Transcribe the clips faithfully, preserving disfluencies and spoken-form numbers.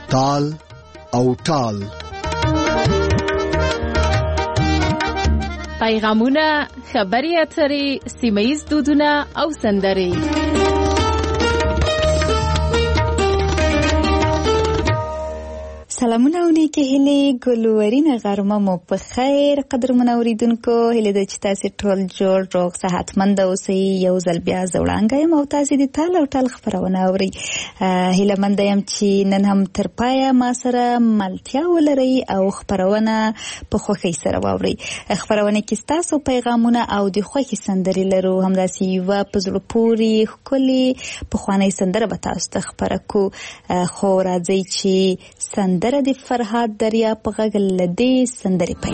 تال او ټال. پیغامونه، خبري اترې، سیمه‌ییز دودونه او سندرې. سلامونه او نیکې هیلې، ګلورینه غرمه مو په خیر. قدرمنو اوریدونکو، هیله ده چې تاسو ټول جوړ روغ صحتمند اوسئ. یو ځل بیا زه وړاندې یم او تاسو د تال او ټال خبرونه اورئ. هیله مند یم چې نن هم تر پایه ما سره ملتیا ولرئ او خبرونه په خوښۍ سره واورئ. خبرونه کې ستاسو پیغامونه او د خوښۍ سندرې لرو. همداسې یوه په زړه پورې ښکلې پخوانۍ سندره به تاسو ته خبره کو. خو راځئ چې سندره د فرهاد دریا په غږ له دې سندرې پیل.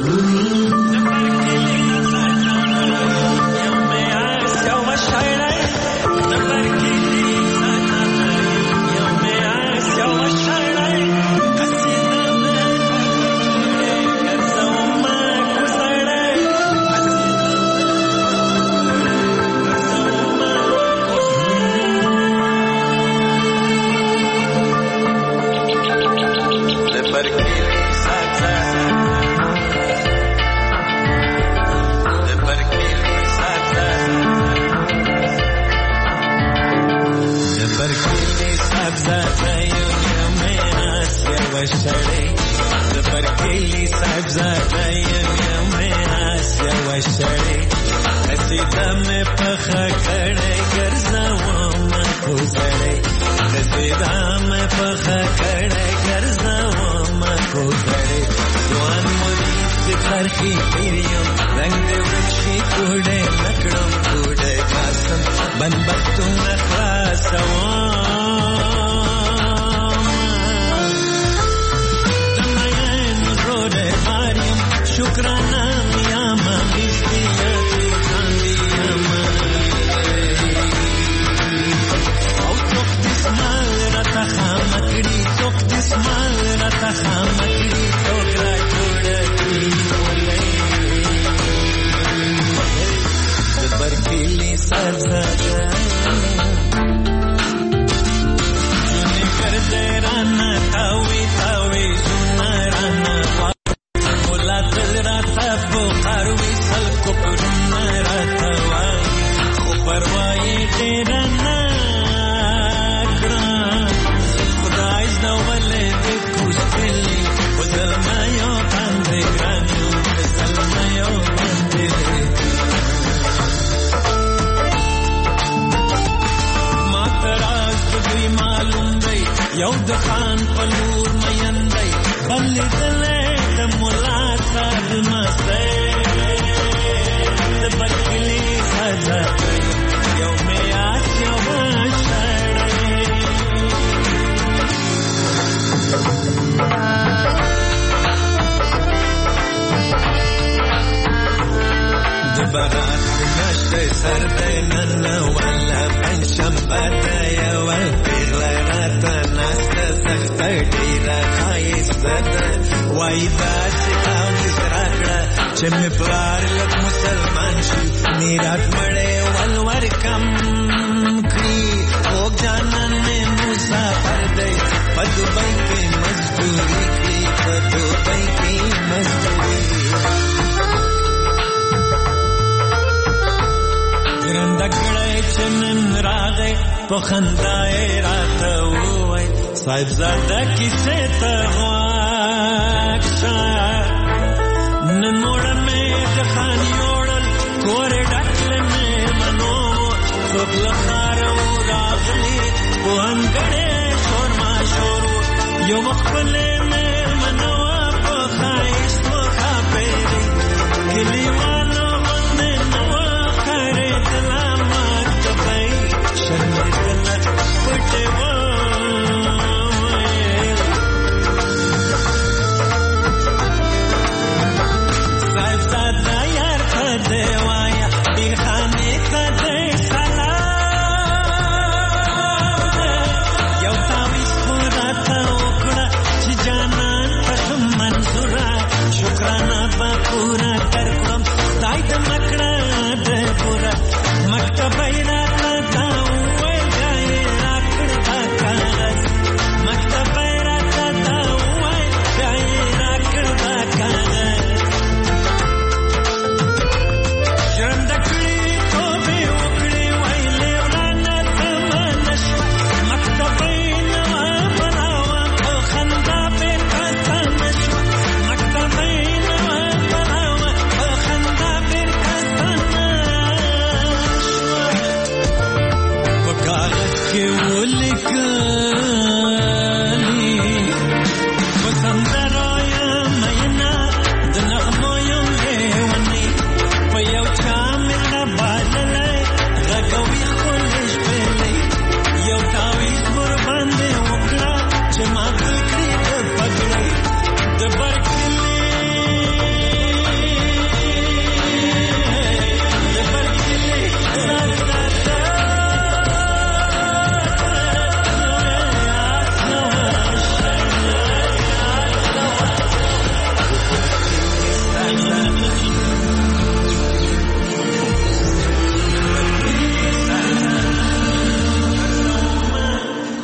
Yo, Tommy,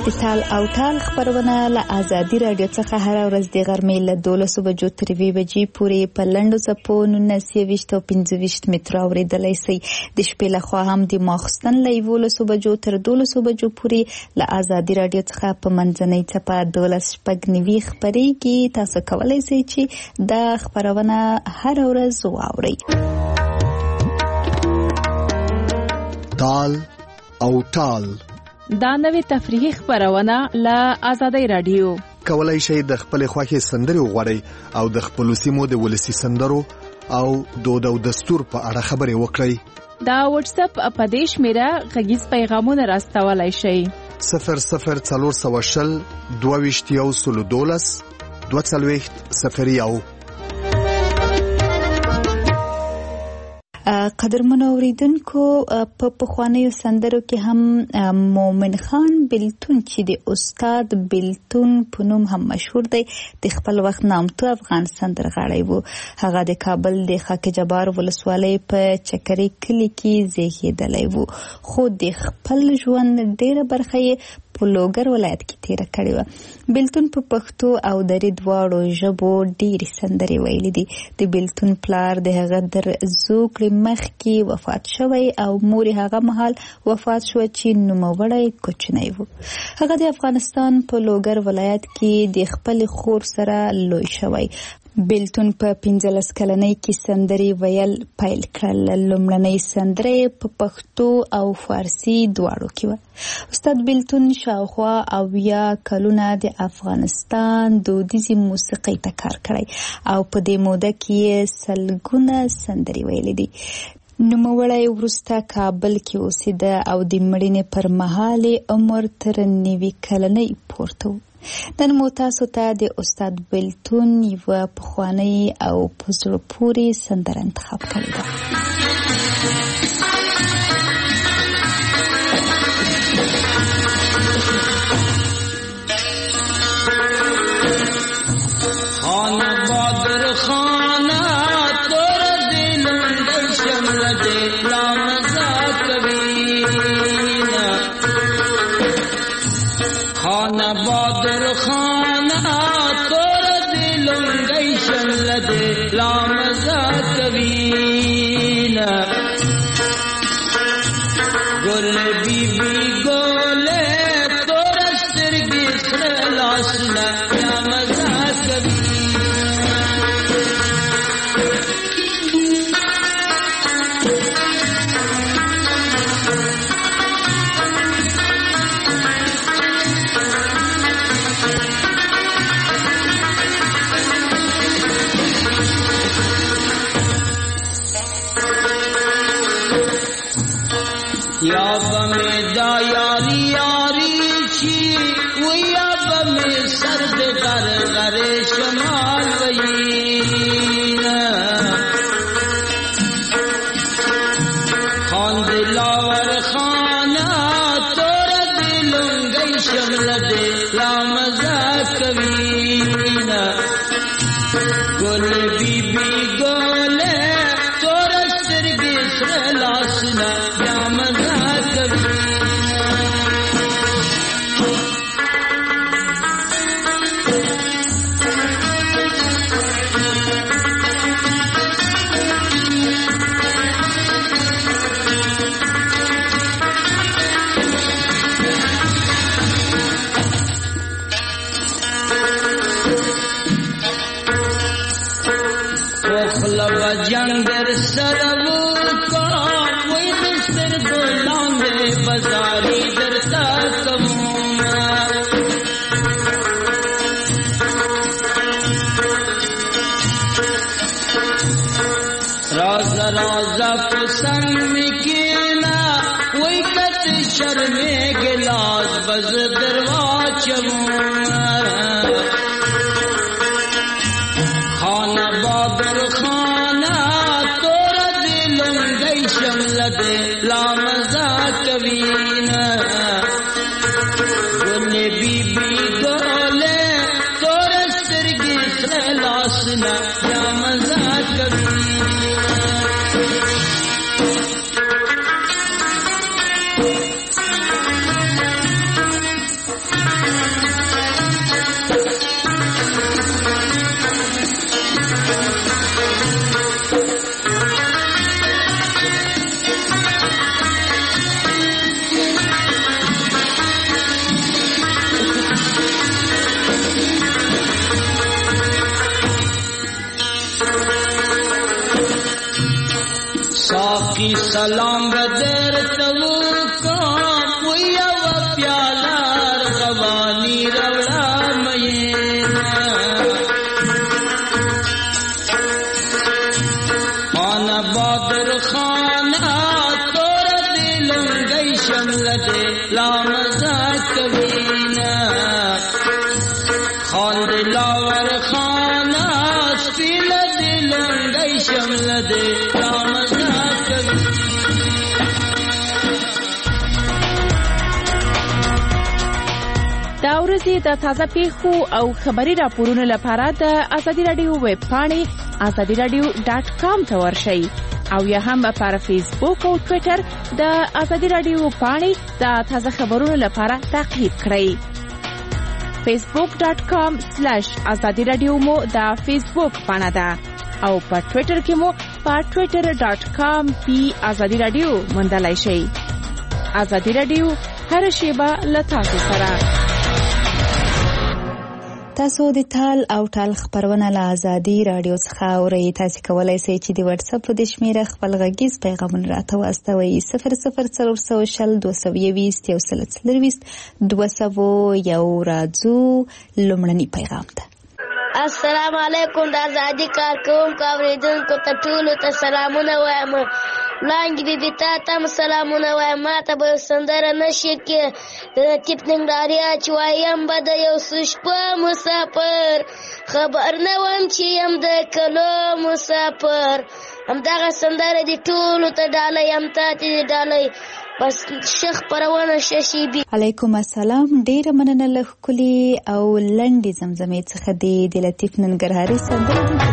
د تال او ټال خبرونه له آزادي رادیو څخه هر ورځ د غرمې له دولسو بجو تر یوې بجې پورې په لنډو څپو نولس یویشت او پنځه ویشت متره اورېدلی شئ. د شپې لخوا هم د ماخوستن له یولسو بجو تر دولسو بجو پورې له آزادي رادیو څخه په منځنۍ څپه دولس شپږ نوي خپرېږي. تاسو کولی شئ چې دا خبرونه هر ورځ واورئ. تال او ټال دا نوې تفریحي خبرونه له آزادۍ رادیو. کولای شئ د خپل خوښې سندرې وغواړئ او د خپلو سیمو د ولسي سندرو او دود او دستور په اړه خبرې وکړئ. دا واتس اپ په دې شمیره غږیز پیغامونه راستولای شئ. صفر صفر څلور سوه شل دوه ویشت یو سلو دولس دوه څلوېښت صفر یو. قدرمنو اوریدونکو، په پخوانیو سندرو کې هم مومن خان بیلتون چې د استاد بیلتون په نوم هم مشهور دی، د خپل وخت نامتو افغان سندرغاړی و. هغه د کابل د خاک جبار ولسوالۍ په چکري کلي کې زیږیدلی و، خو د خپل ژوند ډیره برخه یې په لوګر ولایت کې تیره کړې وه. بیلتون په پښتو او دري دواړو ژبو ډیرې سندرې ویلې دي. د بیلتون پلار د هغه در زوکړې مخکې وفات شوی او مور هغه مهال وفات شو چې نوموړی کوچنی و. هغه د افغانستان په لوګر ولایت کې د خپل خور سره لوی شوی. بیلتون په پنځلس کلنۍ کې سندرې ویل پیل کړل. لومړنۍ سندرې په پښتو او فارسي دواړو کې وه. استاد بیلتون شاوخوا اویا کلونه د افغانستان دودیزې موسیقۍ ته کار کړی او په دې موده کې سلګونه سندرې ویلې دي. نوموړی وروسته کابل کې اوسېده او د مړینې پر مهال عمر تر نوي کلنۍ پورته و. نن مو تاسو ته د استاد بیلتون یوه پخوانۍ او په زړه پورې سندره انتخاب کړې ده. خانه بادر خانه تور دل اندر شمل دل لامزا کبینا. خانه بادر خانه تور دل اندر شمل دل لامزا کبینا. گل بی بی گوله تور سرگی سرلاسنا لامزا کبینا. یا بمی دا یاری یاری چی و یا بمی سرد غر غر شمال وینا. خان دلاور خانا تور دلنگی شمل دلامزا کبینا. گل بی بی گوله تور سرگی سرلاسنا جنگ در سرو کا وی دستر گلان دے بزاری در تاکمونا. راز راز پسند مکینا وی کت شرم گلاس بز دروا چمونا. خانہ بابر خانہ تورا دلنگی شمل دلامزا کبینا. گل بی بی گولے تورا سرگی سرلاسنا لامزا کبینا. سلام بدر تموکا ویا و پیالار غوانی روڑا مینا خانا بادر خانا تور دلنگی شمل دے لامزا کبینا خان دلاور خانا سپیل دلنگی شمل دے لامزا دا ورځې د تازه پیښو او خبري راپورونو لپاره د ازادي رادیو ویب پاڼې ازادي رادیو ډاټ کام ته ورشئ او یا هم پر فیسبوک او ټوئیټر د ازادي رادیو پاڼې د تازه خبرونو لپاره تعقیب کړئ. فیسبوک ډاټ کام سلیش ازادي رادیو مو د فیسبوک پاڼه ده او په ټوئیټر کې مو په ټوئیټر ډاټ کام پی ازادي رادیو موندلای شئ. ازادي رادیو هر شیبه له تاسو سره. تاسو د تال او ټال خبرونه له ازادي رادیو څخه اورئ. تاسو کولای شئ چې د واتس اپ د شمیره خپل غږیز پیغامونه راته واستوئ. صفر صفر څلور سوه شل دوه سوه یوویشت یو سل څلرویشت دوه سوه یو راځو لومړني پیغام ته. السلام علیکم. د ازادي کارکوونکو اوریدونکو ته ټولو ته سلامونه وایم. لانګې بیبي تا ته سلامونه وایم. ما ته به یو سندره نشي کې د لطیف ننګرهاري چې وایم به د یو څه شپه مسافر خبر نه وم چې یم د کلو مسافر. همدغه سندره دې ټولو ته ډالۍ هم تا ته دې ډالۍ بس شیخ پرونه ششیبی. علیکم السلام. ډیره مننه له ښکلې او لنډې زمزمې څخه دې د لطیف ننګرهاري سندره دې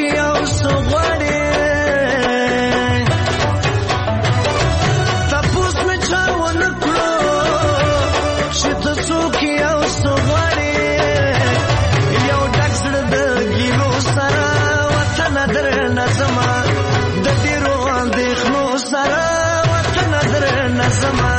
او سغړې تپوس مې چا ونه کړو چې ته څوک او سغړې یو ډک زړه د ګیلو سره وطن درنه زما د ډېرو اندېښنو سره وطن درنه زما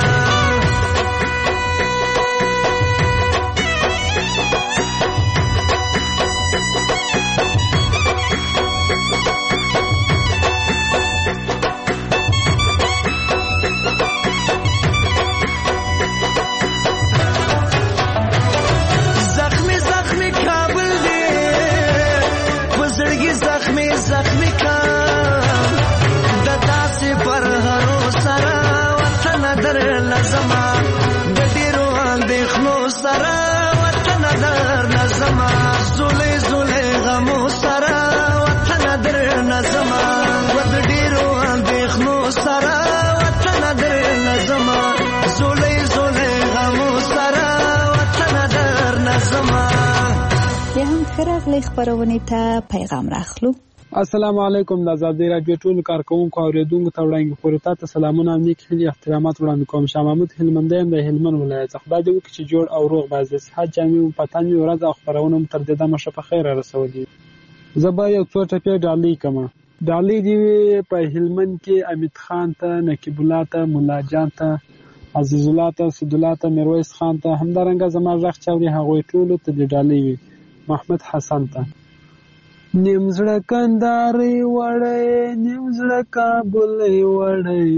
زخمی کام د داسې پر هرو سره وطن در لزما د ډېرو اندېښنو سره وطن در لزما زولې زولې غمو سره وطن در لزما و د ډېرو اندېښنو سره وطن در لزما زولې زولې غمو سره وطن در لزما. بیا هم ښه راغلی خپرونې ته پیغام راخلو. السلام علیکم. د آزادۍ راډیو ټولو کارکوونکو او اورېدونکو ته وړاندې خپرو ته سلامونه او نیک هیلې احترامات وړاندې کوم. شاه محمود هلمندی یم د هلمند ولایت څخه. خدای دې وکړي چې جوړ او روغ باز د صحت جامې مو په تن وي. ورځ او خپرونه مو تر دې دمه ښه په خیر رارسولي. زه به یو څو ټپې ډالۍ کومه. ډالۍ دې وي په هلمند کې امید خان ته، نقیب الله ته، ملا جان ته، عزیز الله ته، سید الله ته، میرویس خان ته، همدارنګه زما غږ چې اوري هغوی ټولو ته دې ډالۍ وي. محمد حسن ته نیم زړه کندارې وړی، نیم زړه کابلې وړی،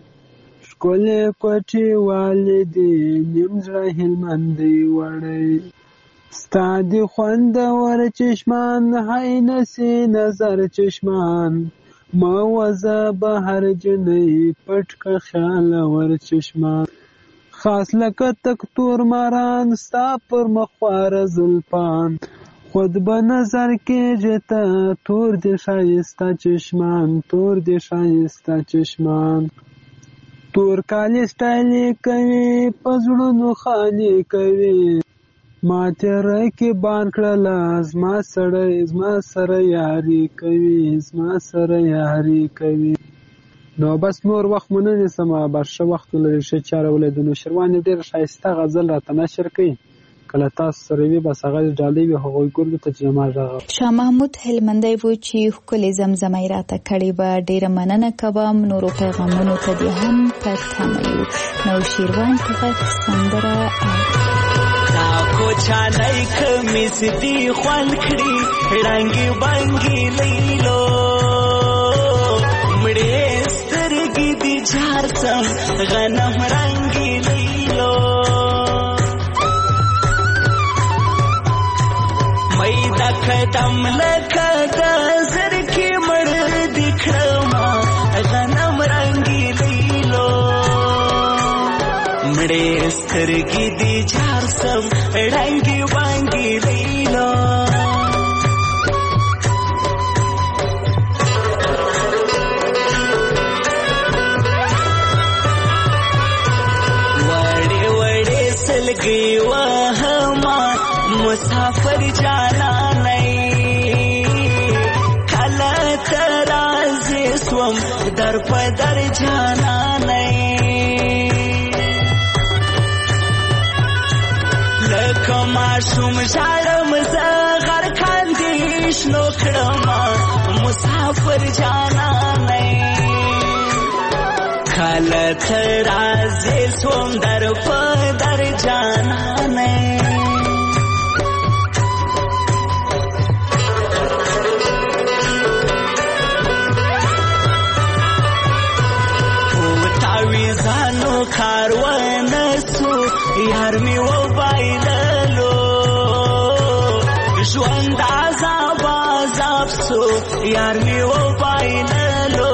ښکلې کوټې والې دي، نیم زړه هلمندې وړی، ستا دې خوندور چشمان، هی نسي نظر چشمان، ما وزه بهر جنۍ، پټ که خیالور چشمان، خاص لکه تک تور ماران، ستا پر مخ خواره زلفان، خود به نظر کېږي ته، تور دې ښایسته چشمان، تور دې ښایسته چشمان، تور کالي سټایل یې کوي، په زړونو خالي کوي، ما تیره کې بان کړله، زما سړی زما سره یاري کوي، زما سره یاري کوي. نو بس نور وخت مو نه نیسمه، بس ښه وخت ولرئ، ښه چاره ولرئ. د نوشیروان یو ډېره ښایسته غزل راته نشر کوي، کله تاسو سره وي بس هغه ډالۍ وي هغوی ګردو ته چې زما غږ. شاه محمود هلمندی و چې ښکلې زمزمه یې راته کړې به، ډېره مننه کوم. نورو پیغامونو ته دې هم په تمه یو. نوشیروان په غږ سندره دا کوچانی کمیس دې خوند کړي، ړنګې بنګې لیلو، مړې سترګې دې جار سم، غنم رنګې لیلو، میدا قدم لکه د زرکې مړ دې کړمه، غنم رنګې لیلو، مړې سترګې دې جار سم، ړنګې بنګې لیلو، وړې وړې سلګۍ وهمه مسافر جانانۍ، کله ته راځې سوم در په در جانانۍ، لکه ماشوم ژاړم زه غر کاندې شنو کړمه، مسافر جانانۍ، کله ته راځې سوم در په در جانانۍ. کاروان سو یار می و بایللو، ژوند عذاب عذاب سو یار می و بایللو،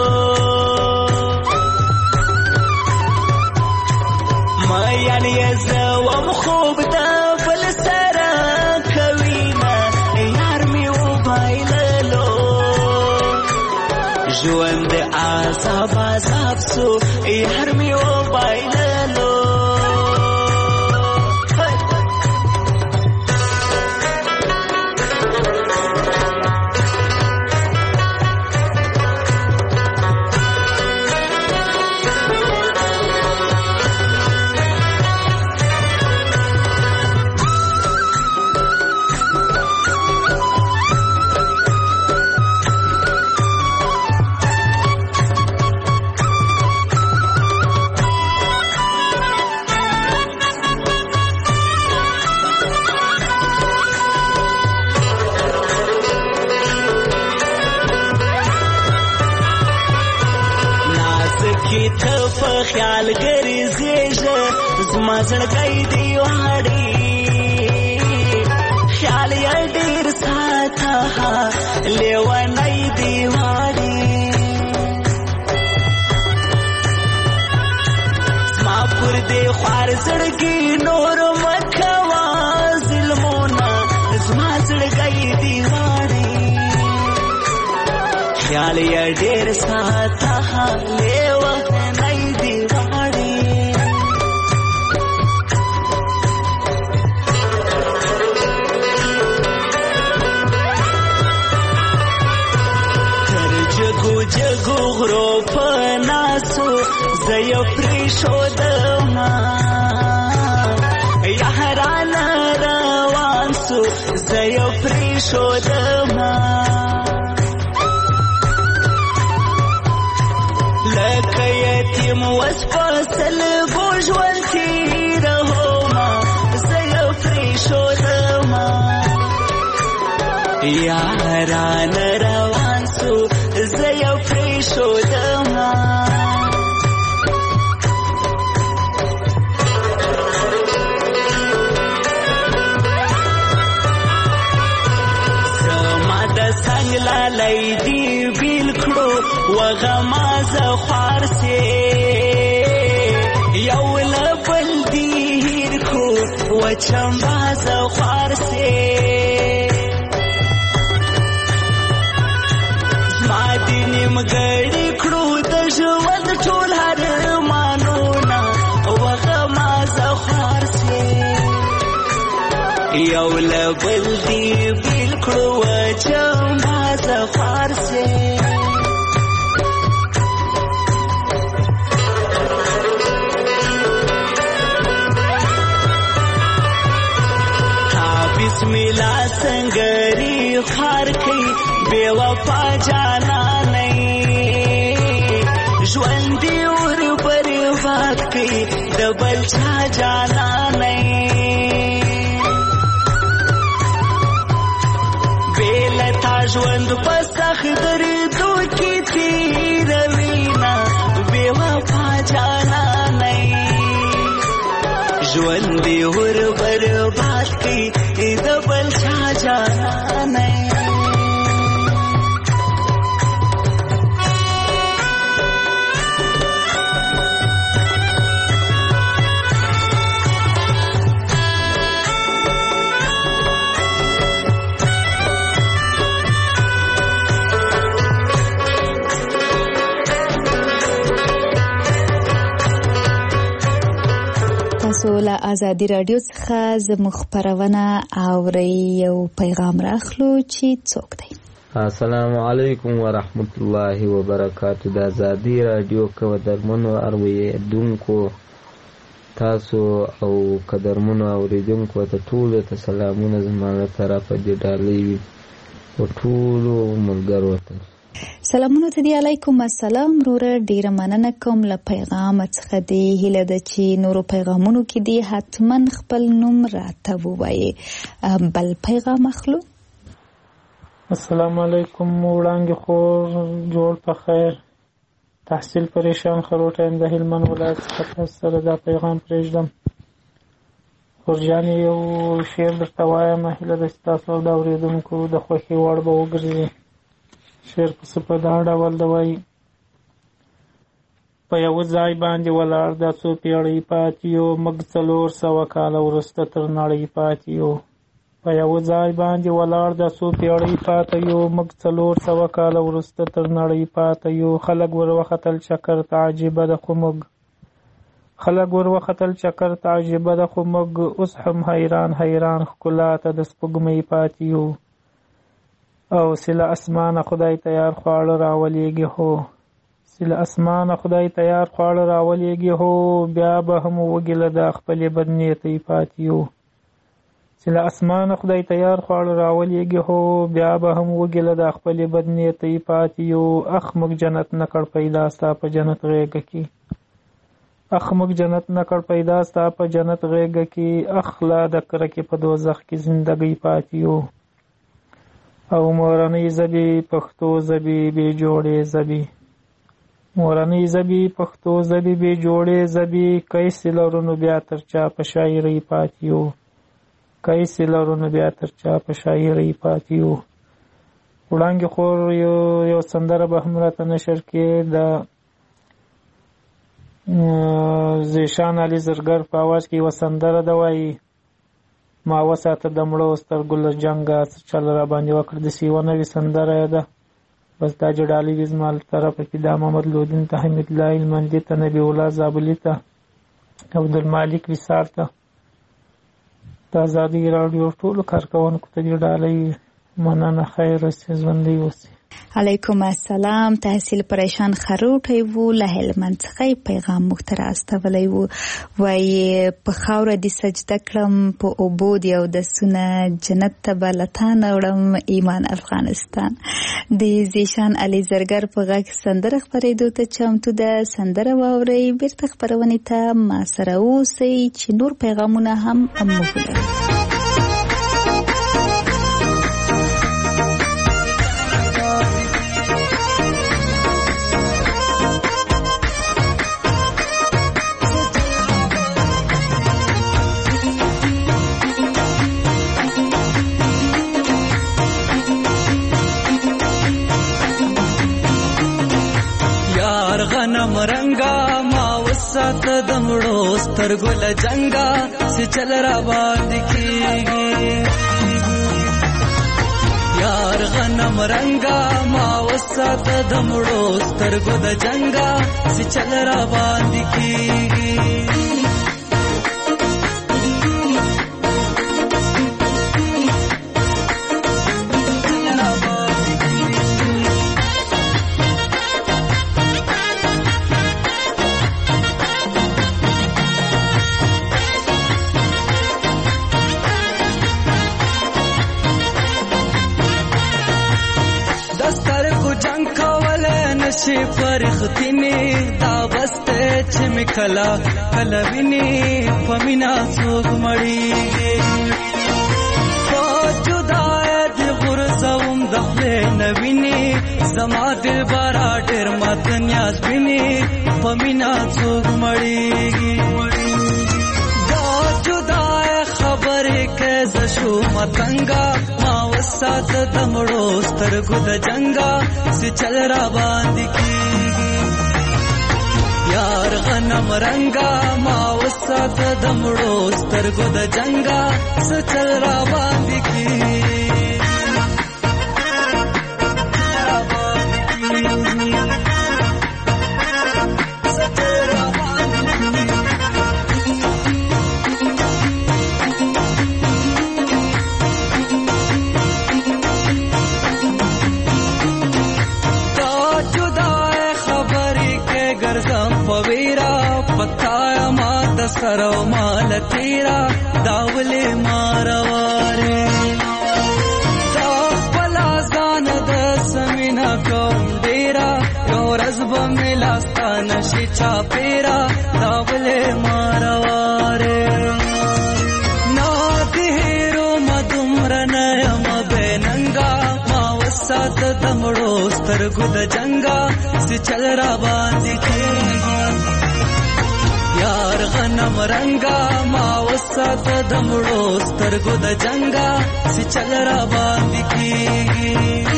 میان یې زه وم خوب د بل سره کوینه، یار می و بایللو، ژوند عذاب عذاب سو یار می و بایللو. ته په خیال ګرځېږه زما زړګی دی واړې خیال یې ډېر ساته لیونی دی واړې زما پر دې خوار زړګي نور مه کوه ظلمونه زما زړګی دی واړې خیال یې ډېر ساته لیونی دی واړې تر جګو جګو غرو په ناسو زه یې پرېښودمه یارانه روان سو زه یې پرېښودمه لکه یتیم وس په سلګو ژوند تېرومه زه یې پرېښودمه یارانه روان سو زه یې پرېښودمه زما د څنګ لالی دې بیل کړو وغما زه خوار سې یو له بل دې هېر کړو وچمبا زه خوار سې زما دې نیمګړي کړو د ژوند ټول ارمانونه وغما زه خوار سې یو له بل دې بیل کړو وچمبا زه خوار سې بسم الله سنگری خار کئی بے وفا جانا نہیں ژوندی اور برباد کئی دبل چا جانا نہیں بے لتا ژوند پسخ دردو کی تیروینا بے وفا جانا نہیں ژوندی اور برباد کئی دبل چا جانا نہیں تاسو له ازادي رادیو څخه زموږ خپرونه اورئ یو پیغام راخلو چې څوک دی. السلام علیکم ورحمت الله وبرکاتو. د ازادي رادیو قدرمنو اوریدونکو تاسو او قدرمنو اوریدونکو ته ټول ته سلامونه زما له طرفه دي ډالۍ وي او ټول ملګرو ته سلامونه ته دی. علیکم السلام وروره، ډیره مننه کوم له پیغام څخه دی. هیله ده چې نورو پیغامونو کې دی حتما خپل نوم راته ووایي. بل پیغام اخلو. السلام علیکم وړانګې خور جوړ په خیر تحصیل پریشان خروټه د هلمند ولایت څخه تاسو سره دا پیغام پرېږدم. خورجانې یو شعر درته وایم، هیله ده چې تاسو د اورېدونکو د خوښې وړ به وګرځي. شعر پسې په دا ډول ده وایي: په یوه ځای باندې ولاړ دا څو پیړۍ پاتې یو، موږ څلور سوه کاله وروسته تر نړۍ پاتې یو. په یوه ځای باندې ولاړ دا څو پیړۍ پاتې یو، موږ څلور سوه کاله وروسته تر نړۍ پاتې یو. خلک ور وختل چکر ته عجیبه ده خو موږ خلک ور وختل چکر ته عجیبه ده خو موږ اوس هم حیران حیران ښکلا ته د سپوږمۍ پاتې یو. او سله اسمانه خدای تیار خواړه راولېږي هو سله اسمانه خدای تیار خواړه راولېږي هو، بیا به هم وږي له دا خپلې بدنیتۍ پاتې یو. سله اسمانه خدای تیار خواړه راولېږي هو، بیا به هم وږي له دا خپلې بدنیتۍ پاتې یو. اخ موږ جنت نه کړ پیدا ستا په جنت غېږه کې اخ موږ جنت نه کړ پیدا ستا په جنت غېږه کې اخ لا د کرکې په دوزخ کې زندګۍ پاتې یو. او مورنۍ ژبې پښتو ژبې بې جوړې ژبې مورنۍ ژبې پښتو ژبې بې جوړې ژبې کیسې لرو نو بیا تر چا په شاعرۍ پاتې یو کیسې لرو نو بیا تر چا په شاعرۍ پاتې یو. وړانګې خور یو یو سندره به هم راته نشر کې د زیشان علي زرګر په اواز کې یوه سندره ده وایي ما وساته د مړو سترګو له جنګه څه چل را باندې وکړ داسې یوه نوې سندره یې ده. بس دا جډالي وي زما له طرفه کې دا محمد لودین ته حمید الله المندي ته نبي الله زابلي ته عبدالمالک وصال ته د ازادي راډیو ټولو کارکوونکو ته دې ډالۍ مننه. خیر اوسې ژوندي اوسې. علیکم السلام. تحصیل پریشان خروټی وو له هلمند څخه پیغام موږ ته راستولی وو. وایي په خاوره دې سجده کړم په اوبو دې اودسونه جنت ته به له تا نه وړم ایمان افغانستان. د زیشان علي زرګر په غږ سندره خپرېدو ته چمتو ده. سندره واورئ بیرته خپرونې ته ما سره اوسئ چې نور پیغامونه هم موږ ولرو. غنم رنگا ما وسات دمړو سترګو له جنگا سي چل را باندې کیږي. یار غنم رنگا ما وسات دمړو سترګو د جنگا سي چل را باندې کیږي. شي فرختینه دا بسته چې مکلا کلا ویني پمینا څوک مړی په جدای د غرزوم د خپل نویني زما دل بارا ډېر مات نیاز ویني پمینا څوک مړی دا جدای خبره کې زشو متنګا ما وسات دمړو سترګو د جنگا سي چل را باندې کیږي. یار غنم رنگا ما وسات دمړو سترګو د جنگا سي چل را باندې کیږي. سرو مال تیرا داوله مارواره دا پلازان د سمینا کوم ډیرا یو رزب ملاستان شي چا پیرا داوله مارواره نو تیرو مدمرن یم بننګا ما وسات دمړو سترګو د جنگا سي چل را باندې کیږي. یار غنم رنگا ما وسات دمړو سترګو د جنگا سي چل را باندې کیږي.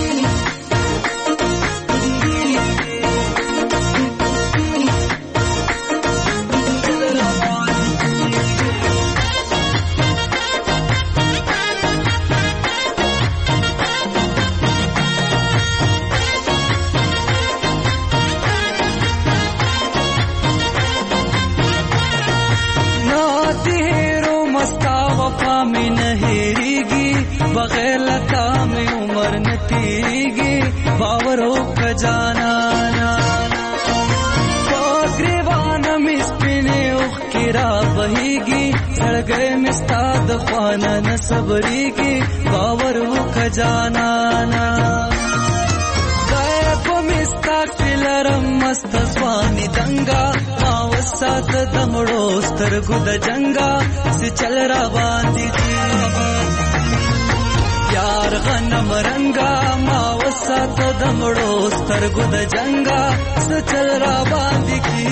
बगैर लता में उम्र न तीगी बावरों का जाना ग्रीवान मिस्पिने उखिरा बहीगी सड़ गए मिस्ताद खाना न सबरीगी बावरों का जाना गए को मिस्ता किलरम मस्त स्वानी दंगा मावसात दमड़ो स्तरगुद जंगा से चल रा बांधी یار غنم رنگا ما وسات د مړو سترګو د جنگا سچل را باندې کی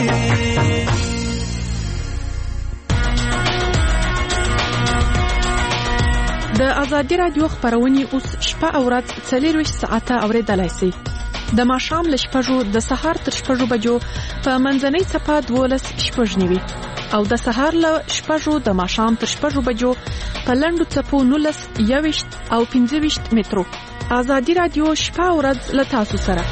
د ازادي رادیو خبرونه اوس شپه او ورځ څلور ساعته اوریدلای شئ د ماښام له شپږو د سهار تر شپږو بجو په منځنۍ صفه دولس شپږ نیوي او د سهار له شپږو د ماښام تر شپږو بجو په لنډو څپو نولس یويشت او پنځه ویشت مترو ازادي رادیو شپه او ورځ له تاسو سره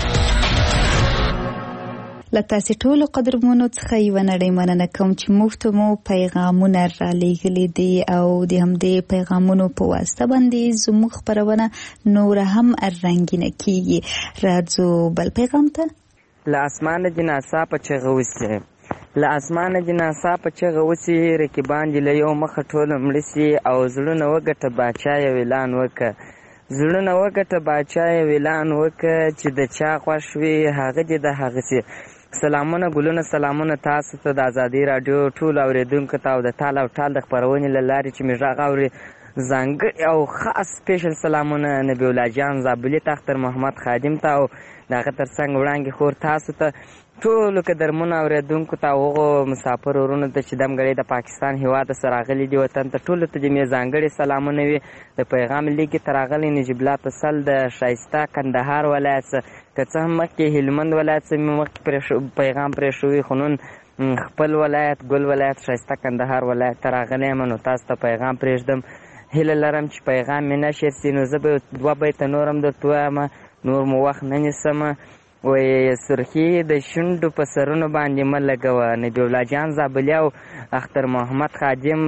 لتاسې ټولو قدرمنو څخه یو نړۍ مننه کوم چې مفت مو پیغامونه را لېږلي دي او د همدې پیغامونو په واسطه باندې زموږ خبرونه نور هم رنګینه کیږي. راځو بل پیغام ته. له اسمانه جناسا په چغه وسي له اسمانه جناسا په چغه وسي رکیبان دي له یو مخه ټول مړ سي او زړونه وګټه باچا یې اعلان وکړه زړونه وګټه باچا یې اعلان وکړه چې د چا خوښ وي هغه دې د هغه سي. سلامونه ګلونه سلامونه تاسو ته د ازادي رادیو ټول اوریدونکو ته او د ټال او ټال د خبرونې له لارې چې مې غږ اوري ځانګړي او خاص سپیشل سلامونه نبی الله جان زابلي تختر محمد خادم ته او دغه ترڅنګ وړاندې خور تاسو ته ټولو قدرمنو اوریدونکو ته هغو مسافر ورونو ته چې دمګړی د پاکستان هېواد ته راغلي دي وطن ته ټولو ته دې مې ځانګړي سلامونه وي. د پیغام لیکې ته راغلی نجیب الله تسل د ښایسته کندهار ولایت څخه که څه هم مخکې هلمند ولایت څخه مې مخکې پیغام پرې شوي خو نن خپل ولایت ګل ولایت ښایسته کندهار ولایت ته راغلی یم نو تاسو ته پیغام پرېږدم. هیله لرم چې پیغام مې نشر سي نو زه به دوه بیته نور هم درته ووایم نور مو وخت نه نیسمه. وایي سرخي د شونډو په سرونو باندې مه لګوه نبي الله جان زابلي او اختر محمد خادم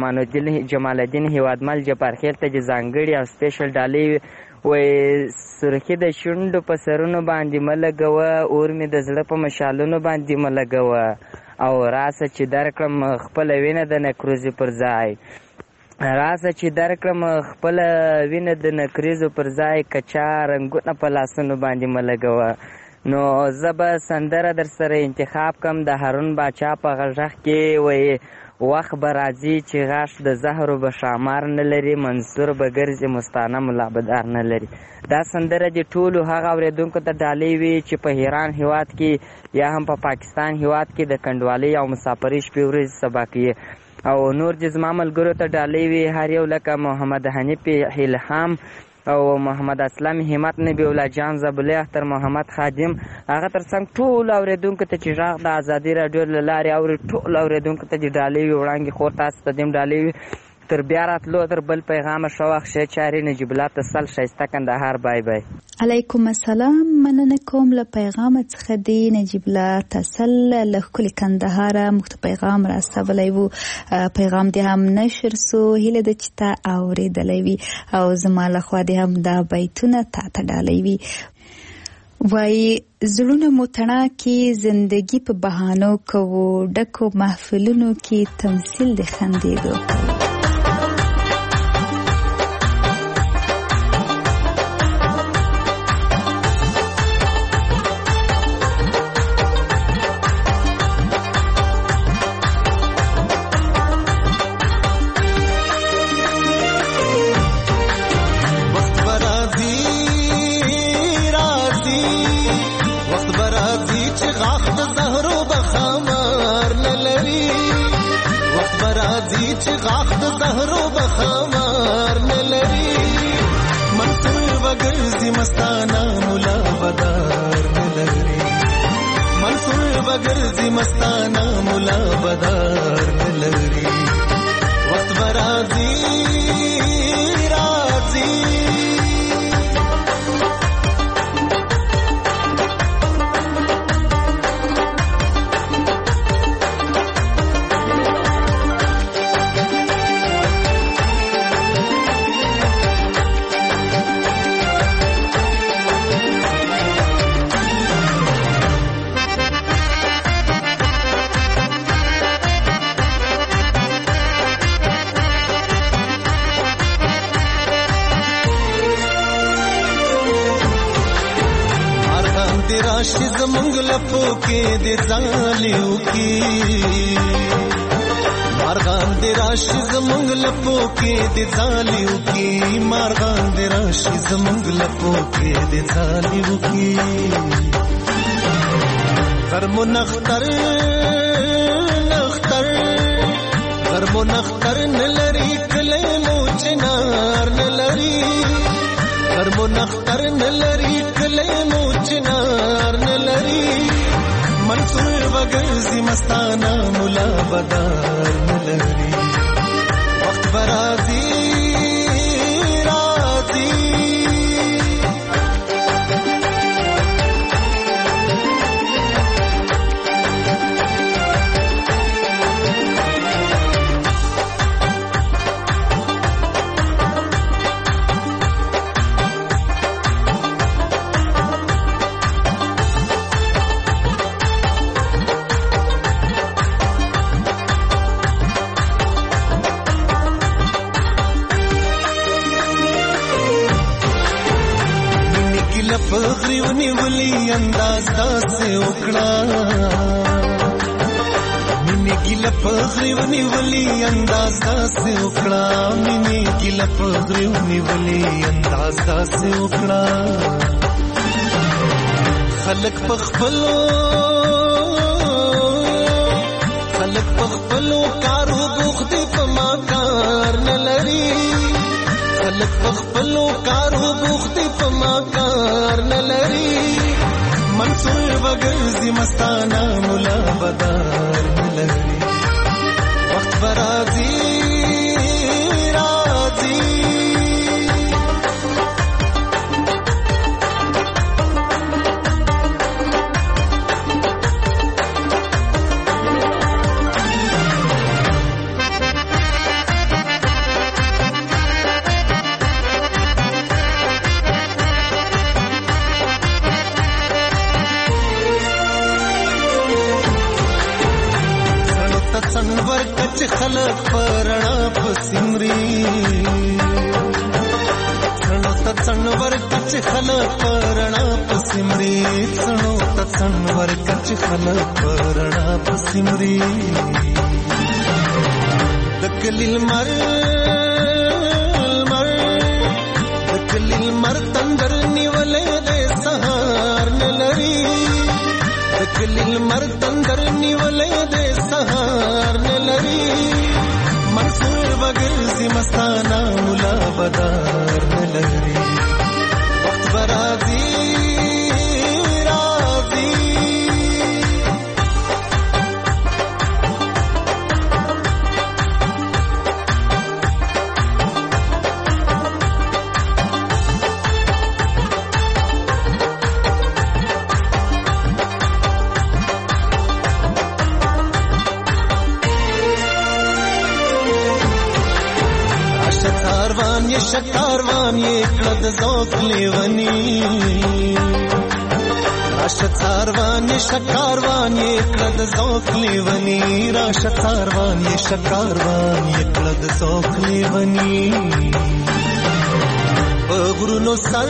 جمال الدین هیوادمل جبارخیل ته چې ځانګړي او سپیشل ډالۍ وایي سرخي د شونډو په سرونو باندې مه لګوه اور مې د زړه په مشالونو باندې مه لګوه او راسه چې درکړم خپله وینه د نکروزې پر ځای راسه چې درکړم خپله وینه د نکریزو پر ځای کچا رنګونه په لاسونو باندې مه لګوه. نو زه به سندره در سره انتخاب کم د هارون باچا په غږ کې وایي وخت به راځي چې غاښ د زهرو به شامار نه لري منصور به ګرځي مستانه ملابدار نه لري. دا سندره د ټولو هغه اورېدونکو ته ډالۍ وي چې په ایران هیواد کې یا هم په پاکستان هیواد کې د کنډوالۍ او مسافرۍ شپې ورځې سبا کوي او نور چې زما ملګرو ته ډالۍ وي هر یو لکه محمد حنیف الهام او محمد اسلم همت نبی الله جان زابلي اختر محمد خادم هغه ترڅنګ ټول اوریدونکو ته چې غږ د ازادي رادیو له لارې اوري ټول اوریدونکو ته چې ډالۍ وي وړاندې خور تاسو ته دیم ډالۍ وي. تر بیا راتلو تر بل پیغامه ښه وخت ښې چارې نجیب الله تسل ښایسته کندهار بای بای. علیکم السلام مننه کوم له پیغام څخه دی نجیب الله تسل له ښکلي کندهاره موږ ته پیغام راستولی و پیغام دې هم نشر سو هیله ده چې تا اورېدلی وي او زما لخوا دې هم دا بیتونه تا ته ډالۍ وي. وایي زړونه مو تڼاکې زندګي په بهانو کوو ډکو محفلونو کې تمثیل د خندېدو. مستانه مولا بدار نلري منصور بغرزي مستانه مولا بدار نلري وقت برازي رازي راشي زمونږ لپو کې د ځالیو کې مارغان دې راشي زمونږ لپو کې دې ځالیو کې مارغان دې راشي زمونږ لپو کې دې ځالیو کې غرمو نختر نختر غرمو نختر نلری کلی مو چنار نلری غرمو نختر نلری کلی مو چنار نلری منصور وگرزی مستانا ملا بدار نلری وقت برازی رازی پغریونی ولی انداز داسې وکړه مینې ګیله پغریونی ولی انداز داسې وکړه مینې ګیله پغریونی ولی انداز داسې وکړه خلک پخپلو خلک پخپلو کارو بوخت په ما کار نه لري خلک پخپلو کارو بوخت په ما کار نه لري منصور وګرځي مستانه مولا بدار نه لري وخت برازي راځي خلق پرنا پسمری سنو تڅنور کچ خلق پرنا پسمری سنو تڅنور کچ خلق پرنا پسمری دکلیل مر مر دکلیل مر تندر نیولې د سهار نلری دکلیل مر تندر نیولې د سهار نلری منصور وګرځي مستانه مولا بدار نلری وخت برازي راځي شکاروان یہ کلد ذوق لیونی راشد ساروان یہ شکاروان یہ کلد ذوق لیونی راشد ساروان یہ شکاروان یہ کلد ذوق لیونی غرونو سر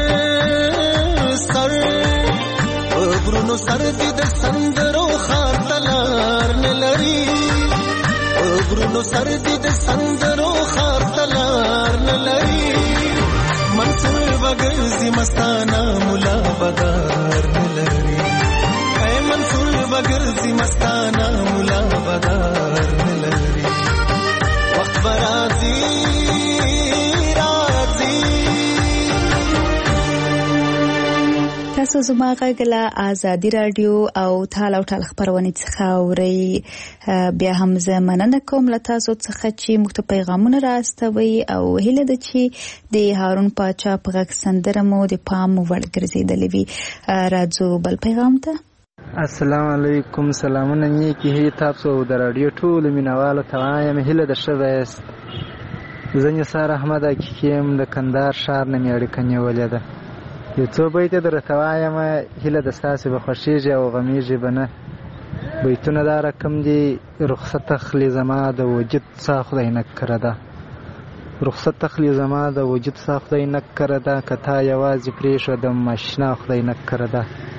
سر غرونو سر دید سندرو خار تلار نلری غرونو سر دید سندرو خار تلار نلری منصور وگرزی مستانا مولا بدار نلری اے منصور وگرزی مستانا مولا بدار نلری وقت برازی رازی تاسو زما غږ له ازادي رادیو او ټال او ټال خبرونه څخه اورئ. بیا هم زه مننه کوم له تاسو څخه چې موږ ته پیغامونه راستوي او هیله ده چې د هارون پاچا په غږ سندره مو د پام وړ ګرځېدلې وي. راځو بل پیغام ته. السلام علیکم. سلامونه نیکی هی تاسو د رادیو ټول مینوالو ته وایم هیله ده ښه وایست. زه نثار احمد حقیقیم د کندهار ښار نه مې اړیکه نیولې ده. یو څو بیته درته وایم هیله ده ستاسې به خوښېږي او غمیږي به نه. بیتونه دا رقم دي: رخصت تخلی زما د وجود سا خدای نکره ده، رخصت تخلی زما د وجود سا خدای نکره ده، که تا یوازې پرېښودم اشنا خدای نکره ده.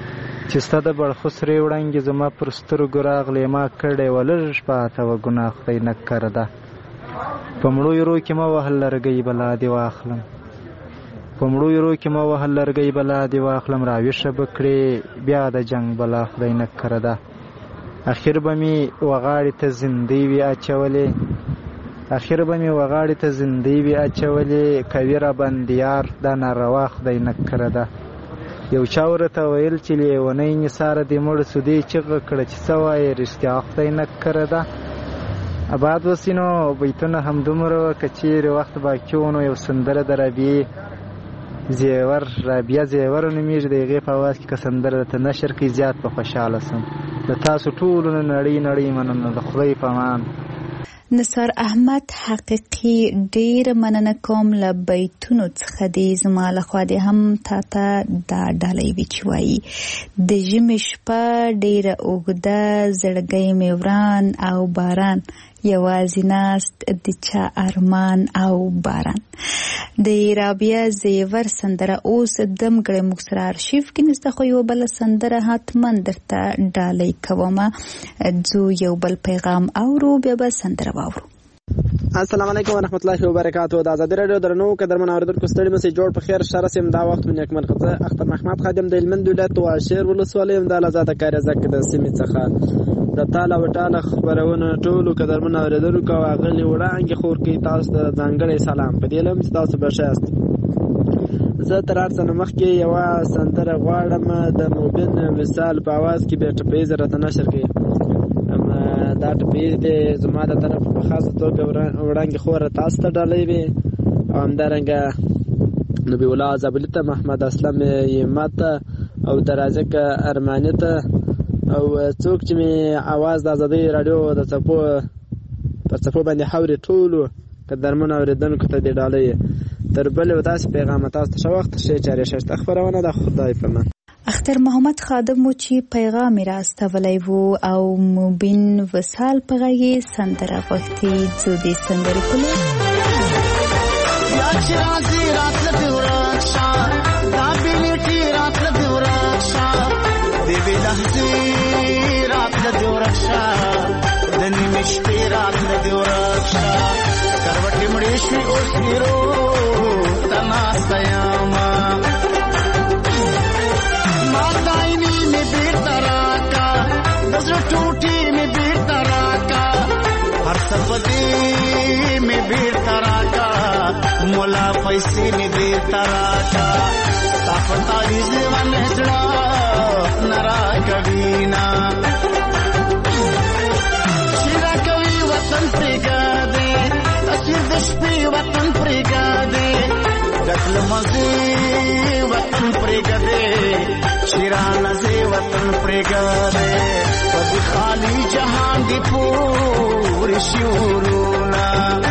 چې ستا د بړخو سرې وړانګې زما پر سترګو راغلې ما کړې وه لږ پاته وه ګناه خدای نه کرده په مړو یرو کې مه وهل لرګۍ بلا دې واخلم په مړو یرو کې مه وهل لرګۍ بلا دې واخلم راویښه به کړې بیا د جنګ بلا خدای نه کرده اخر به مې وغاړې ته زندۍ وي اچولې اخر به مې وغاړې ته زندۍ وي اچولې کوي راباندې یار دا ناروا خدای نه کرده یو چا ورته ویل چې لیونۍ نثاره دې مړ سو دې چغه کړه چې څه وایې رښتیا خدای نه کرده آباد وسي نو بیتونه همدومره که چیرې وخت باقي و نو یو سندره د رابعې زیور رابعه زیور نومیږي د هغې په اواز کې که سندره درته نشر کړي زیات به خوشحاله سم د تاسو ټولو نه نړۍ نړۍ مننه د خدای په امان. نثار احمد حقیقي ډېره مننه کوم له بیتونو څخه دې زما لخوا دې هم تا ته دا ډالۍ وي چې وایي د ژمي شپه ډېره اوږده زړګی مې وران او باران یوازې ناست د چا ارمان او باران. د رابعه زیور سندره اوس دمګړی موږ سره ارشیف کې نسته خو یو بله سندره حتما درته ډالۍ کومه ځو یو بل پیغام اورو بیا به سندره واورو. السلام علیکم ورحمت الله وبرکاتہ. د ازادي رادیو درنو قدرمن اوریدونکو ستړي مسي جوړ په خیر شر سم دا وخت من اکمل خزه اختر محمد خادم د هلمند ولایت واشیر ولسوالۍ د آزاد کار زک د سیمې څخه د تعالی وتعالى خبرونه ټولو قدرمن اوریدونکو واغلی وړاندې خور کې تاسو ته ځانګړی سلام په دې لم تاسو بشاست. زه تر هر څه مخکې یو سندره غواړم د موبین وصال په आवाज کې به ټپې زره نشر کړي. دا ټپې د زما د طرف په خاصه توګه وړاندې خور تاسو ته ډالۍ وي او همدارنګه نبی الله زبلته محمد اسلام یمت او درازک ارمانیته او څوک چې می आवाज د ازادي رادیو د صفو په صفو باندې حوري ټولو قدرمن اوریدونکو ته دی ډالۍ تر بل و تاسو پیغام تاسو ته وخت شي چاري شته خبرونه د خدای په امان. اختر محمد خادم مو چې پیغام راستولی وو او مبین وصال په غږی سندره غوښتي ځو دې سندرې کولو یا چې راځي راتله دې ورکشه دا بېلېټې راتله دې ورکشه دې بې لحظې راتله دې ورکشه د نیمې شپې راتله دې ورکشه کروټې مړې شوې اوس ډېرو ته ناسته یمه टूटी में बीर तरा का हर सपदी में बीर तरा का मोला पैसे में बीर तरा का तापता जीवन सड़ा नरा कबीना शिरा कवि वतन प्रिगा दे तस्वीर दशपी वतन प्रिगा दे गतल मजी वतन प्रिगा दे शिरा नजे वतन प्रिगा दे पदी खाली जहां दी पूरी शूरूना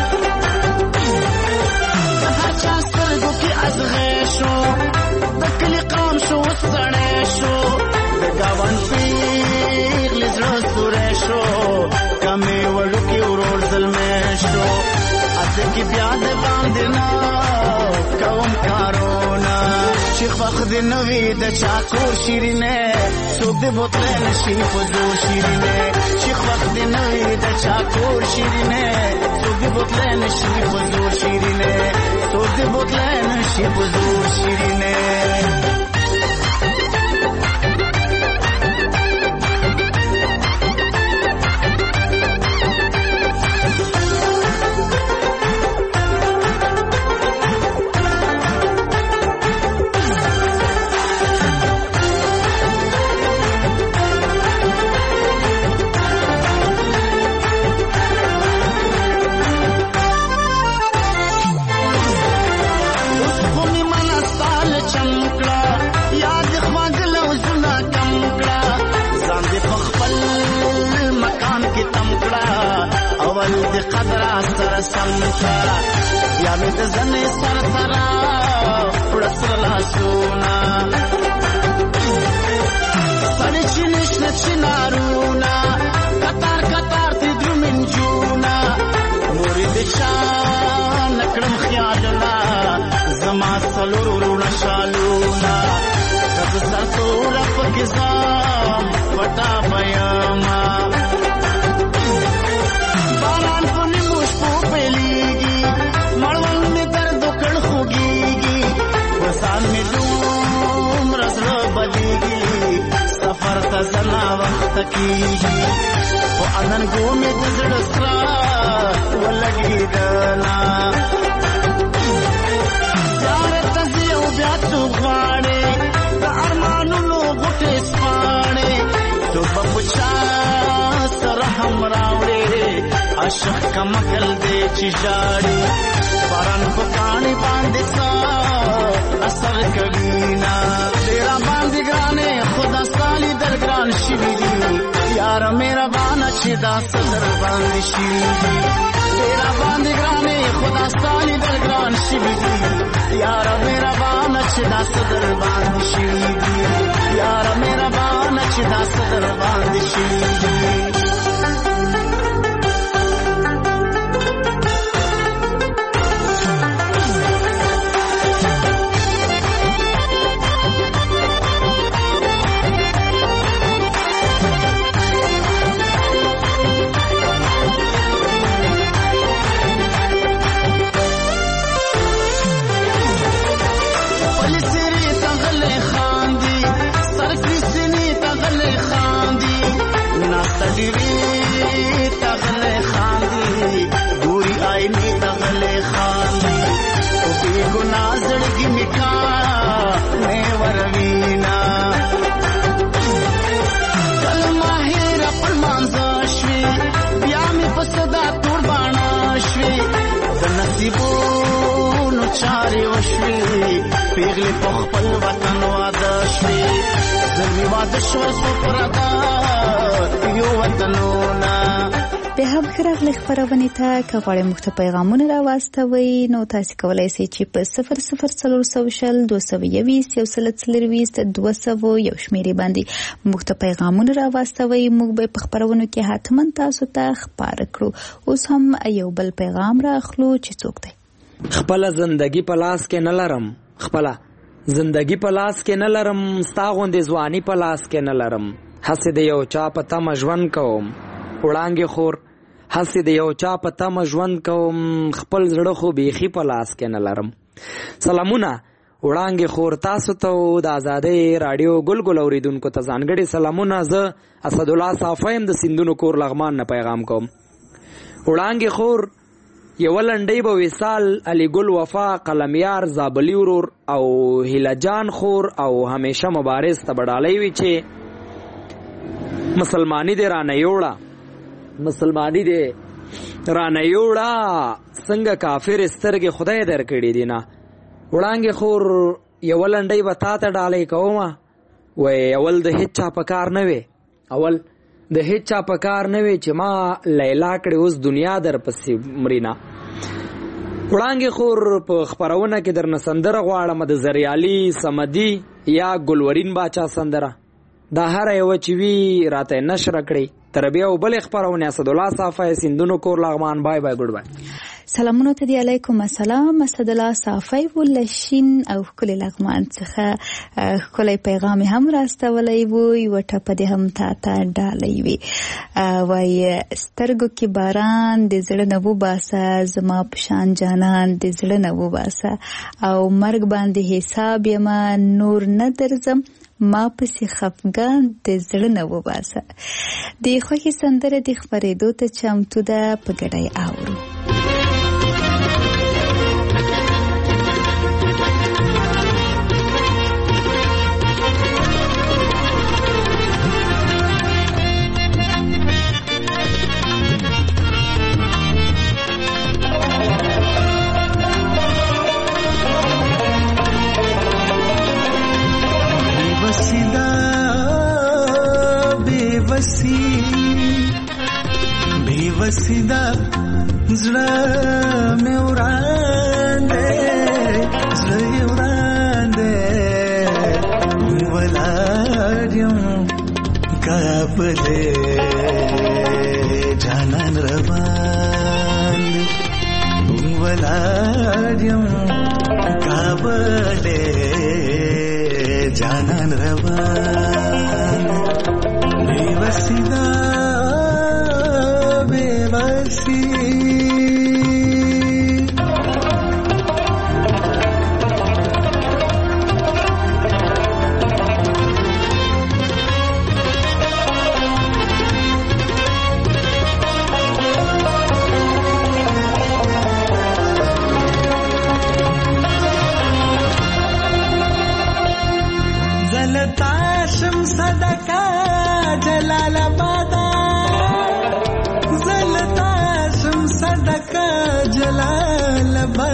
हर चास्तर गो की अजगेशो दकली काम शो सड़ेशो दगावन पीर लिजरो सुरेशो कमे वड़ू की उरोड़ जलमेशो अद की ब्याद बांधना कौम कारोना शेख वक्त नवी द चाकोर शिरीने सुख दे बोतले नशीब फजूर शिरीने शेख वक्त नवी द चाकोर शिरीने सुख दे बोतले नशीब फजूर शिरीने सुख दे बोतले नशीब फजूर शिरीने या में जने सर सरा पुरस्र लासुना सनी चिनिश न चिनारुना कतार कतार ती द्रुमिन जूना मुरीद शान नकड़म ख्यालना जमा सलूरुना शालूना कब सर तो रफ गिजा ماته کېږي خو اننګو مې د زړه سره ولګېدله یاره ته ځې او بیا څو غواړې د ارمانونو غوټې سپاړې تو به په چا سره هم راوړې عاشق کمکل دی چې ژاړې باران په کاڼي باندې سا اثر کوي نه ډېره باندې ګرانې خدا ستا لیدل ګران شوي دي یاره مهربانه چې دا څه در باندې شوي دي ډېره باندې ګرانې خدا ستا لیدل ګران شوي دي یاره مهربانه چې دا څه در باندې شوي دي یاره مهربانه چې دا څه در باندې شوي دي چارې وشوې پیغلې په خپل وطن واده شوې زلمي واده شوه زه پرته یو وطنونه بیا هم ښه راغلئ خپرونې ته که غواړئ موږ ته پیغامونه راواستوئ نو تاسې کولی شئ چې په صفر صفر څلور سوه شل دوه سوه یویست یو سل څلرویست دوه سوه یو شمېرې باندې موږ ته پیغامونه راواستوئ موږ به په خپرونو کې حتما تاسو ته خپاره کړو اوس هم یو بل پیغام راخلو چې څوک دی خپله زندگی په لاس کې نه لرم خپله زندگی په لاس کې نه لرم ستا غوندې ځواني په لاس کې نه لرم هسې د یو چا په تمه ژوند کوم وړانګې خور هسې د یو چا په تمه ژوند کوم خپل زړه خو بیخي په لاس کې نه لرم سلامونه وړانګې خور تاسو ته د آزادۍ راډیو ګل ګل اوریدونکو ته ځانګړي سلامونه زه اسدالله صافی یم د سیندونو کور لغمان نه پیغام کوم وړانګې خور یو لنډۍ به وصال علی ګل وفا قلمیار زابلی ورور او هیله جان خور او همیشه مبارز ته بډالۍ وي چې مسلمانی دې رانه یوړه مسلمانی دې رانه یوړه څنګه کافر سترګې خدای درکړي دي نه وړانګې خور یو لنډۍ به تا ته ډالۍ کومه وای اول د هیڅ چا په کار نه وي اول د هیڅ چا په کار نه وي چې ما لیلا کړې اوس دنیا در پسې مرینا وړانګې خور په خپرونه کې درنه سندره غواړم د زریالي سمدي یا ګلورین باچا سندره دا هر یو چې وي راته نشر کړي تر بیا او بل خپرونه اسدالله صافی سیندونو کور لغمان بای بای ګډ بای سلامونه ته دی علیکم السلام اسدالله صافی ولشین او کلی لغمان څخه کلی پیغام هم راستولی وو یو ټپ دې هم تا ته ډالۍ وي وای سترګو کې باران د زړه نه وباسه زما په شان جانان د زړه نه وباسه او مرګ باندې حساب یم نور نه درځم ما پسې خفګان د زړه نه وباسه د خوښې سندره د خپرېدو ته چمتو ده په ګډه یې اورو बेवसीदा زړه مې وراندې زړه وراندې ولادم کابلې جانان روان ولادم کابلې جانان روان बेवसीदा बेवसी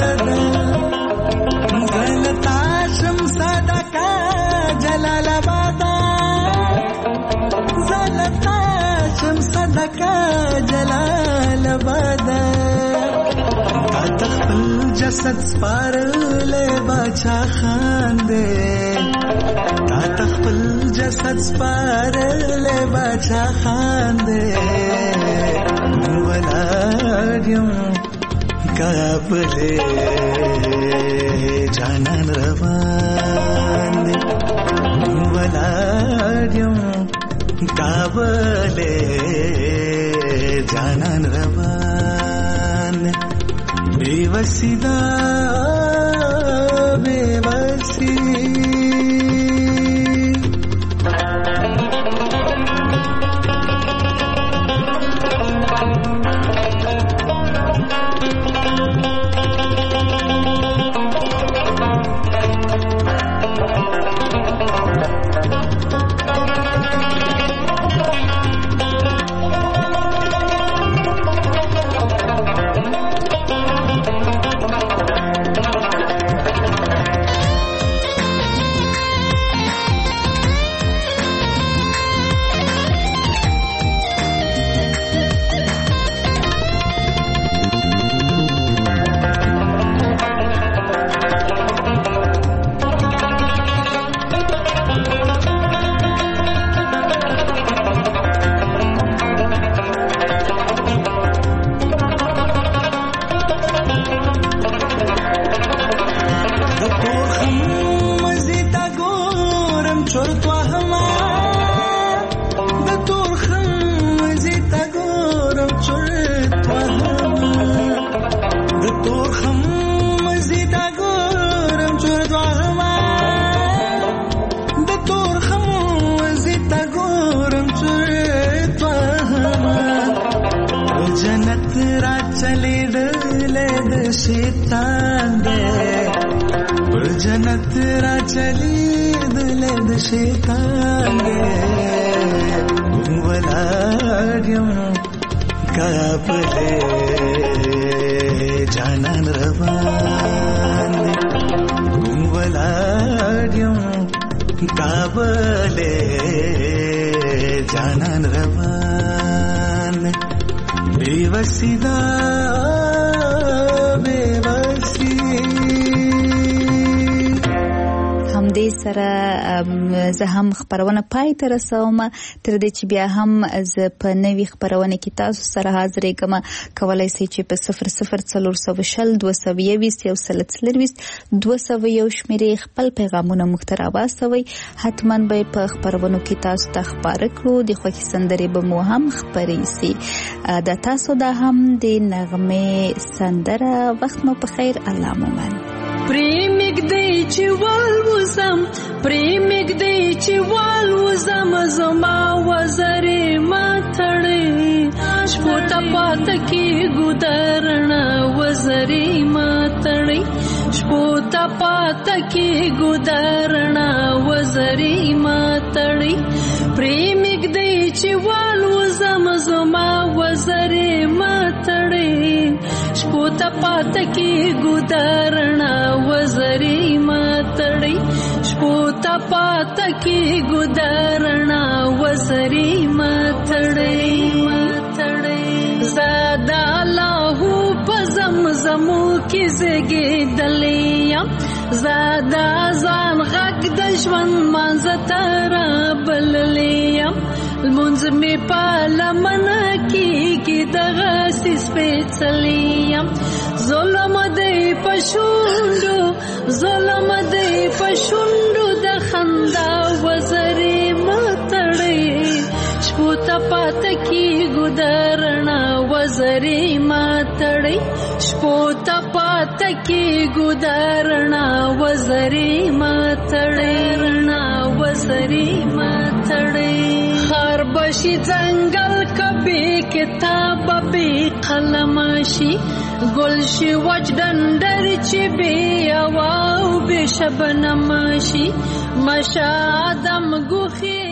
ده زلتا شم صدقه جلال آباد زلتا شم صدقه جلال آباد تا تخپل جسد سپارلې باچا خان دې تا تخپل جسد سپارلې باچا خان دې ولادم کابلې جانان روان دې ولادم کابلې جانان روان बेवसी दा बेवसी जन्नत रा चली दिल शेतांगे वलाड्यम काबले जानन रवान वलाड्यम काबले जानन रवान बेवसीदा बेवसी همدې سره زه هم خبرونه پای ته رسوم تر دې چې بیا هم زه په نوې خبرونه کې تاسو سره حاضر یم کولای شئ چې په صفر صفر څلور سوه شل دوه سوه یویشت یو سل څلرویشت دوه سوه یو شمیرې خپل پیغامونه موږ ته راواستوئ حتما به په خبرونو کې تاسو ته خبره کړو د خوښي سندرې به مو هم خپرې سي دا تاسو دا هم د نغمې سندره وخت مو په خیر الله مو من پریمګ دی چې والوزم پریمګ دی چې والوزم زما وزرې ماتړې شپو ته پات کې ګودرنا وزرې ماتړې شپو ته پات کې ګودرنا وزرې ماتړې پریمګ دی چې والوزم زما وزرې ماتړې شپو ته پات کې ګودرنا وزرې ماتړې شپو ته پات کې ګودرنا وزرې ماتړې ماتړې زاده الله په زمزمو کې زګېدلې زاده ځان غږ د ژوند منځ ته رابللې لمونځ مې په لمنه کېږي دغسې سپېڅلې ظلم دی په شونډو ظلم دی په شونډو د خندا وزرې ماتړې شپو ته پاته کېږو د رڼا وزرې ماتړې شپو ته پاته کېږو د رڼا وزرې ماتړې رڼا وزرې ماتړې هر بشي ځنګل کبي کتاب به قلم شي گل شي وجدندر چې بي او به شبنم شي مشادم ګوخي